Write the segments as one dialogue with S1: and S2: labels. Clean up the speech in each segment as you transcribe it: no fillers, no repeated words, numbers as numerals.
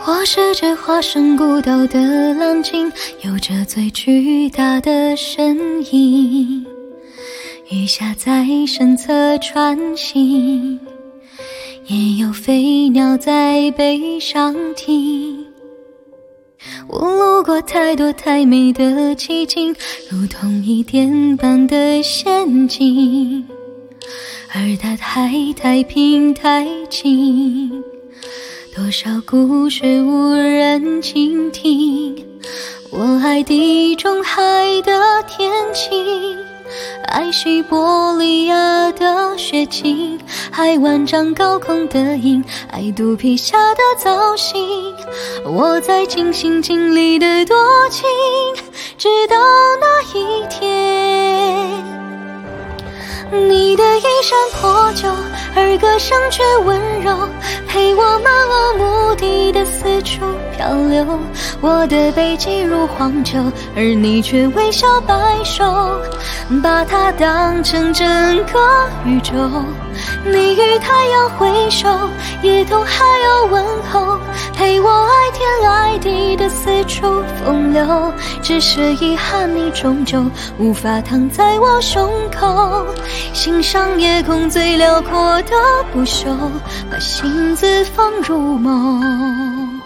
S1: 我是只化身孤岛的蓝鲸，有着最巨大的身影，鱼虾在身侧穿行，也有飞鸟在背上停。我路过太多太美的奇景，如同一点般的陷阱，而它太平太静，多少故事无人倾听。我爱地中海的天晴，爱西伯利亚的雪景，爱万丈高空的鹰，爱肚皮下的造型。我在尽心尽力的多情，直到那一天，你的衣衫破旧，而歌声却温柔，陪我漫无目的的四处漂流。我的背脊如荒丘，而你却微笑摆首，把它当成整个宇宙。你与太阳挥手，也同还有问候，陪我爱天爱地的四处风流。只是遗憾，你终究无法躺在我胸口，欣赏夜空最辽阔的不朽，把心字放入梦。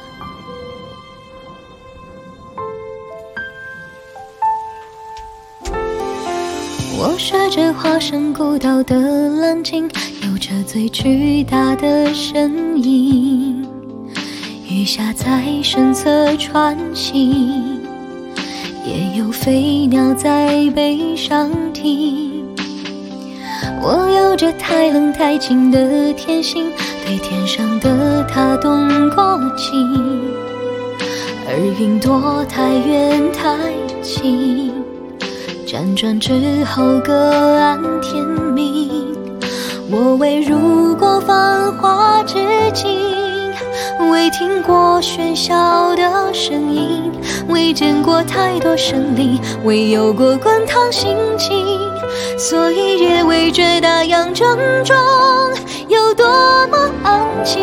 S1: 我是只化身孤岛的蓝鲸，有着最巨大的身影，鱼虾在身侧穿行，也有飞鸟在背上停。我有着太冷太静的天性，对天上的它动过情，而云朵太远太近，辗转之后各安天命。我未入过繁华之境，未听过喧嚣的声音，未见过太多生灵，未有过滚烫心情，所以也未觉大洋正中有多么安静。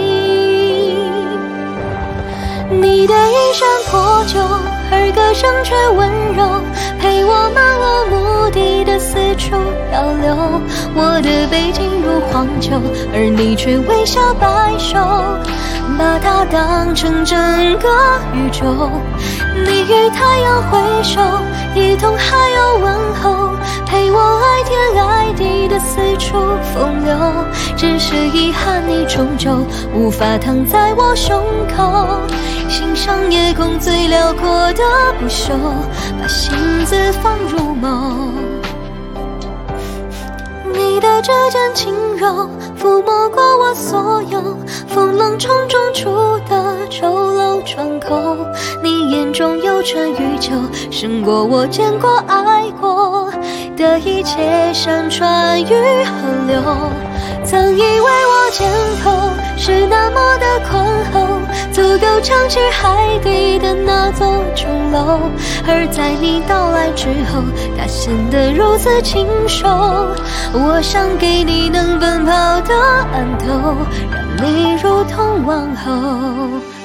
S1: 你的衣衫破旧，而歌声却温柔，陪我漫无目的的四处漂流。我的背脊如荒丘，而你却微笑摆首，把它当成整个宇宙。你与太阳挥手，也同还有问候，陪我爱天爱地的四处风流。只是遗憾，你终究无法躺在我胸口，欣赏夜空最辽阔的不朽，把心字放入梦。你的指尖轻柔，抚摸过我所有风浪冲撞出的丑陋窗口。你眼中有春与秋，胜过我见过爱过的一切山川与河流。曾以为我肩头是那么的宽厚，足够撑起海底的那座钟楼，而在你到来之后，它显得如此清瘦。我想给你能奔跑的岸头，让你如同王后。